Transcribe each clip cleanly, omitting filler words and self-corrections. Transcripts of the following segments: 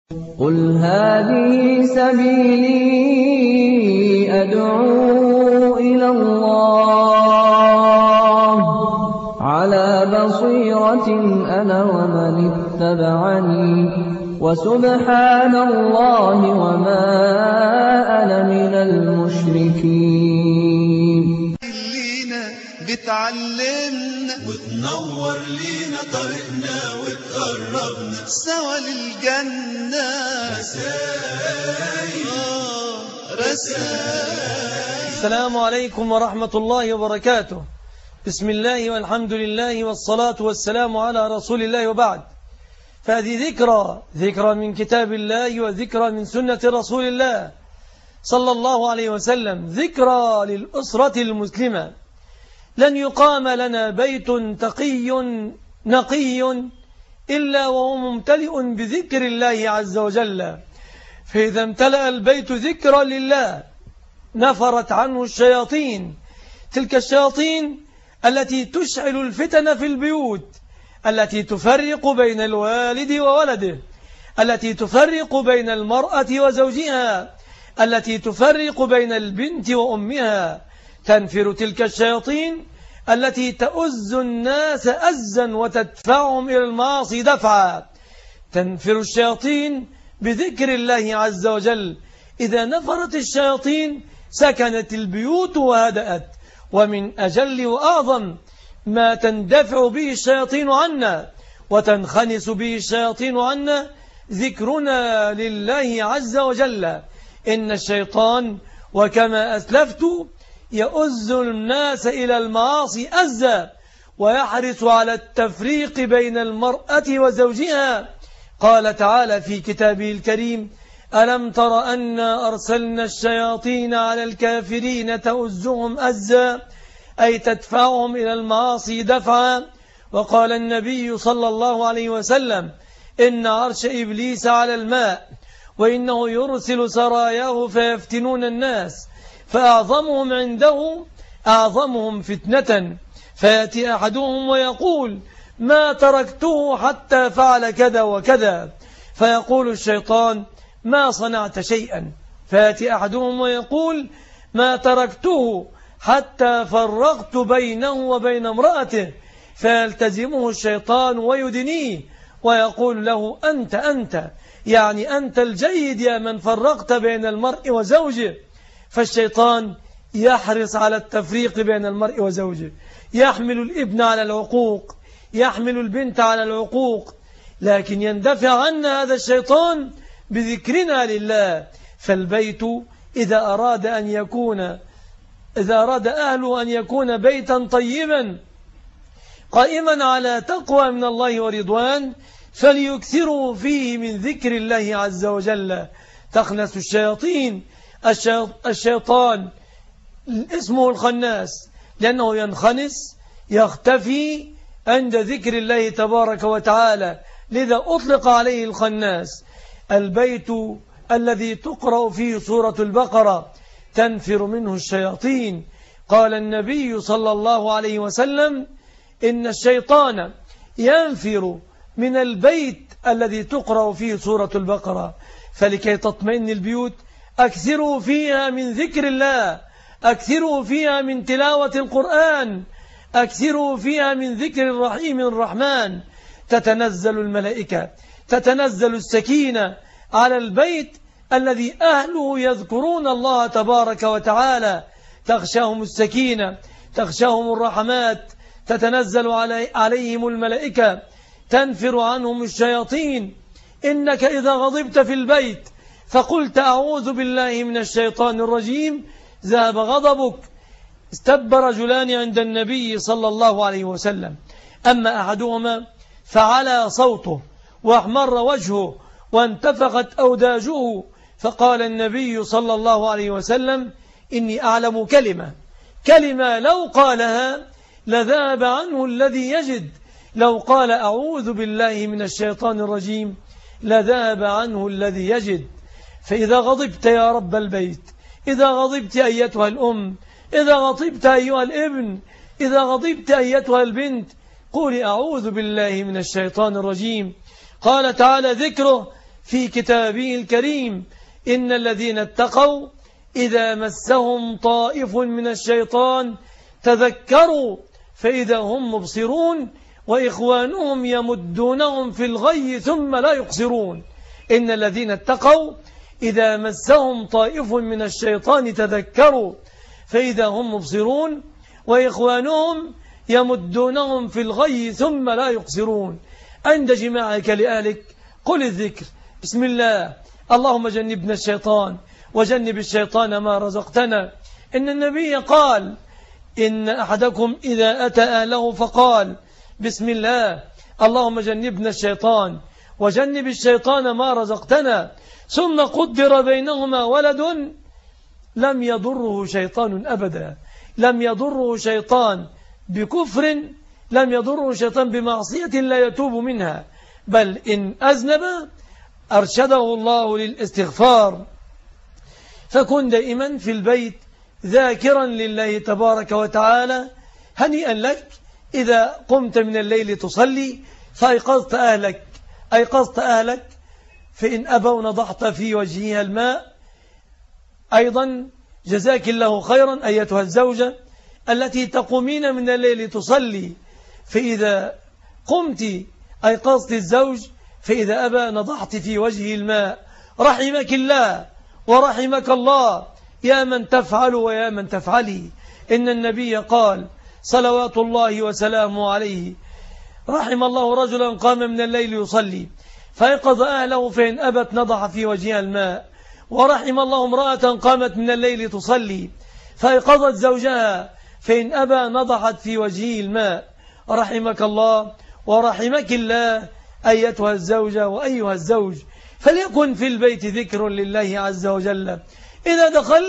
قُلْ هَٰذِهِ سَبِيلِي أَدْعُو إِلَى اللَّهِ ۚ عَلَىٰ بَصِيرَةٍ أَنَا وَمَنِ اتَّبَعَنِي ۖ وَسُبْحَانَ اللَّهِ وَمَا أَنَا مِنَ الْمُشْرِكِينَ. بتعلمنا وتنور لينا طريقنا وتقربنا سوا للجنة. رسائل. السلام عليكم ورحمة الله وبركاته. بسم الله والحمد لله والصلاة والسلام على رسول الله، وبعد. فهذه ذكرى من كتاب الله وذكرى من سنة رسول الله صلى الله عليه وسلم، ذكرى للأسرة المسلمة. لن يقام لنا بيت تقي نقي إلا وهو ممتلئ بذكر الله عز وجل، فإذا امتلأ البيت ذكرا لله نفرت عنه الشياطين، تلك الشياطين التي تشعل الفتن في البيوت، التي تفرق بين الوالد وولده، التي تفرق بين المرأة وزوجها، التي تفرق بين البنت وأمها. تنفر تلك الشياطين التي تؤز الناس أزا وتدفعهم إلى المعاصي دفعا. تنفر الشياطين بذكر الله عز وجل. إذا نفرت الشياطين سكنت البيوت وهدأت. ومن أجل وأعظم ما تندفع به الشياطين عنا وتنخنس به الشياطين عنا ذكرنا لله عز وجل. إن الشيطان وكما أسلفت يؤز الناس إلى المعاصي أزا، ويحرص على التفريق بين المرأة وزوجها. قال تعالى في كتابه الكريم: ألم تر أنا أرسلنا الشياطين على الكافرين تؤزهم أزا، أي تدفعهم إلى المعاصي دفعا. وقال النبي صلى الله عليه وسلم: إن عرش إبليس على الماء، وإنه يرسل سراياه فيفتنون الناس، فأعظمهم عنده أعظمهم فتنة، فيأتي أحدهم ويقول: ما تركته حتى فعل كذا وكذا، فيقول الشيطان: ما صنعت شيئا. فيأتي أحدهم ويقول: ما تركته حتى فرقت بينه وبين امرأته، فيلتزمه الشيطان ويدنيه ويقول له: أنت يعني أنت الجيد يا من فرقت بين المرء وزوجه. فالشيطان يحرص على التفريق بين المرء وزوجه، يحمل الابن على العقوق، يحمل البنت على العقوق، لكن يندفع عنا هذا الشيطان بذكرنا لله. فالبيت إذا أراد أهله أن يكون بيتا طيبا قائما على تقوى من الله ورضوان، فليكثروا فيه من ذكر الله عز وجل. تخنس الشياطين. الشيطان اسمه الخناس لأنه ينخنس، يختفي عند ذكر الله تبارك وتعالى، لذا أطلق عليه الخناس. البيت الذي تقرأ فيه سورة البقرة تنفر منه الشياطين. قال النبي صلى الله عليه وسلم: إن الشيطان ينفر من البيت الذي تقرأ فيه سورة البقرة. فلكي تطمئن البيوت أكثروا فيها من ذكر الله، أكثروا فيها من تلاوة القرآن، أكثروا فيها من ذكر الرحيم الرحمن. تتنزل الملائكة، تتنزل السكينة على البيت الذي أهله يذكرون الله تبارك وتعالى. تغشاهم السكينة، تغشاهم الرحمات، تتنزل عليهم الملائكة، تنفر عنهم الشياطين. إنك إذا غضبت في البيت فقلت: أعوذ بالله من الشيطان الرجيم، ذهب غضبك. استب رجلان عند النبي صلى الله عليه وسلم، أما أحدهما فعلى صوته واحمر وجهه وانتفخت أوداجه، فقال النبي صلى الله عليه وسلم: إني أعلم كلمة لو قالها لذهب عنه الذي يجد. لو قال: أعوذ بالله من الشيطان الرجيم، لذهب عنه الذي يجد. فإذا غضبت يا رب البيت، إذا غضبت أيتها الأم، إذا غضبت أيها الابن، إذا غضبت أيتها البنت، قولي: أعوذ بالله من الشيطان الرجيم. قال تعالى ذكره: في كتابه الكريم: إن الذين اتقوا إذا مسهم طائف من الشيطان تذكروا فإذا هم مبصرون وإخوانهم يمدونهم في الغي ثم لا يقصرون. إن الذين اتقوا إذا مسهم طائف من الشيطان تذكروا فإذا هم مبصرون وإخوانهم يمدونهم في الغي ثم لا يقصرون. عند جماعك لأهلك قل الذكر: بسم الله، اللهم جنبنا الشيطان وجنب الشيطان ما رزقتنا. إن النبي قال: إن أحدكم إذا أتى أهله فقال: بسم الله، اللهم جنبنا الشيطان وجنب الشيطان ما رزقتنا، ثم قدر بينهما ولد، لم يضره شيطان أبدا. لم يضره شيطان بكفر، لم يضره شيطان بمعصية لا يتوب منها، بل إن أذنب أرشده الله للاستغفار. فكن دائما في البيت ذاكرا لله تبارك وتعالى. هنيئا لك إذا قمت من الليل تصلي فأيقظت أهلك فإن أبوا نضحت في وجهها الماء. أيضا جزاك الله خيرا أيتها الزوجة التي تقومين من الليل تصلي، فإذا قمت أيقظت الزوج، فإذا أبى نضحت في وجهه الماء. رحمك الله ورحمك الله يا من تفعل ويا من تفعلي. إن النبي قال صلوات الله وسلامه عليه: رحم الله رجلا قام من الليل يصلي فيقظ أهله فإن أبت نضح في وجهها الماء. ورحم الله امرأة قامت من الليل تصلي فيقظت زوجها فإن أبى نضحت في وجهه الماء. رحمك الله ورحمك الله أيتها الزوجة وأيها الزوج. فليكن في البيت ذكر لله عز وجل. إذا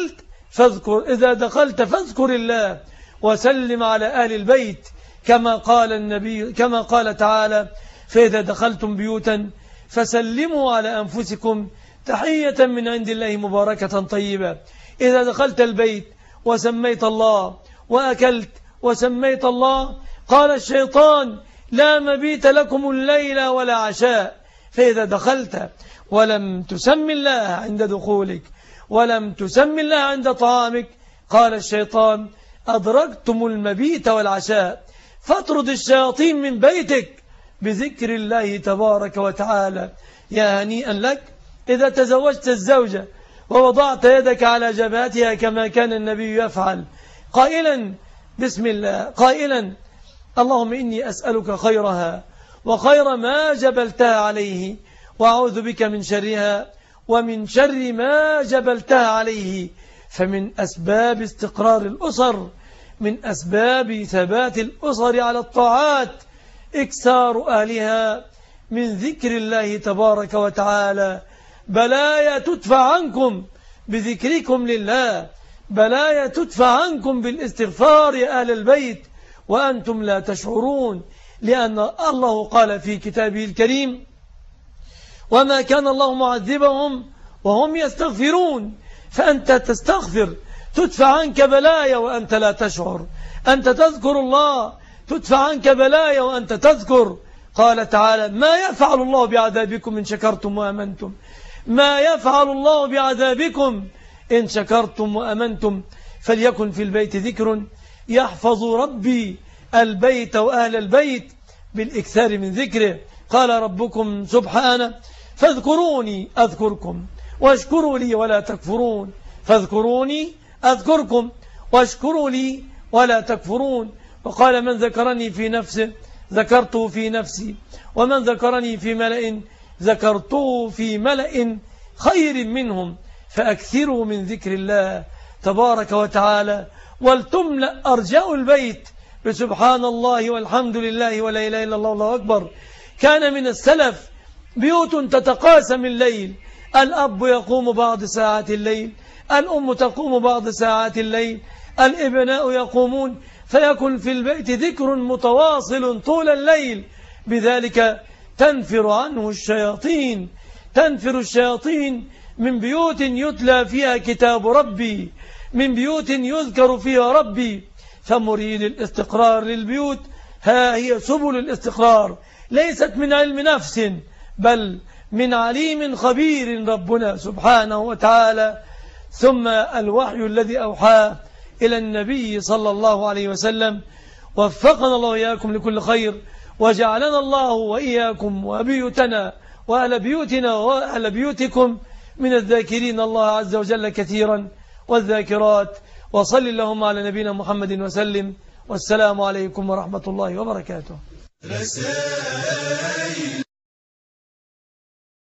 دخلت فاذكر الله وسلم على أهل البيت، كما قال النبي، كما قال تعالى: فإذا دخلتم بيوتا فسلموا على أنفسكم تحية من عند الله مباركة طيبة. إذا دخلت البيت وسميت الله وأكلت وسميت الله، قال الشيطان: لا مبيت لكم الليل ولا عشاء. فإذا دخلت ولم تسم الله عند دخولك ولم تسم الله عند طعامك، قال الشيطان: أدركتم المبيت والعشاء. فاطرد الشياطين من بيتك بذكر الله تبارك وتعالى. يا هنيئا لك إذا تزوجت الزوجة ووضعت يدك على جبهتها كما كان النبي يفعل، قائلا بسم الله، قائلا: اللهم إني أسألك خيرها وخير ما جبلتها عليه، وأعوذ بك من شرها ومن شر ما جبلتها عليه. فمن أسباب استقرار الأسر، من أسباب ثبات الأسر على الطاعات، إكثار أهلها من ذكر الله تبارك وتعالى. بلايا تدفع عنكم بذكركم لله، بلايا تدفع عنكم بالاستغفار يا أهل البيت وأنتم لا تشعرون، لأن الله قال في كتابه الكريم: وما كان الله معذبهم وهم يستغفرون. فأنت تستغفر تدفع عنك بلايا وأنت لا تشعر، أنت تذكر الله تدفع عنك بلايا وأنت تذكر. قال تعالى: ما يفعل الله بعذابكم إن شكرتم وأمنتم، ما يفعل الله بعذابكم إن شكرتم وأمنتم. فليكن في البيت ذكر يحفظ ربي البيت وأهل البيت بالإكثار من ذكره. قال ربكم سبحانه: فاذكروني أذكركم واشكروا لي ولا تكفرون. فاذكروني أذكركم واشكروا لي ولا تكفرون. وقال: من ذكرني في نفسه ذكرته في نفسي، ومن ذكرني في ملأ ذكرته في ملأ خير منهم. فأكثروا من ذكر الله تبارك وتعالى، ولتملأ أرجاء البيت بسبحان الله والحمد لله ولا إله إلا الله والله أكبر. كان من السلف بيوت تتقاسم الليل، الأب يقوم بعض ساعات الليل، الأم تقوم بعض ساعات الليل، الابناء يقومون، فيكن في البيت ذكر متواصل طول الليل. بذلك تنفر عنه الشياطين، تنفر الشياطين من بيوت يتلى فيها كتاب ربي، من بيوت يذكر فيها ربي. فمريد الاستقرار للبيوت ها هي سبل الاستقرار، ليست من علم نفس بل من عليم خبير ربنا سبحانه وتعالى، ثم الوحي الذي أوحاه إلى النبي صلى الله عليه وسلم. وفقنا الله وإياكم لكل خير، وجعلنا الله وإياكم وبيوتنا وأهل بيوتنا وأهل بيوتكم من الذاكرين الله عز وجل كثيرا والذاكرات. وصل اللهم على نبينا محمد وسلم، والسلام عليكم ورحمة الله وبركاته. رسائل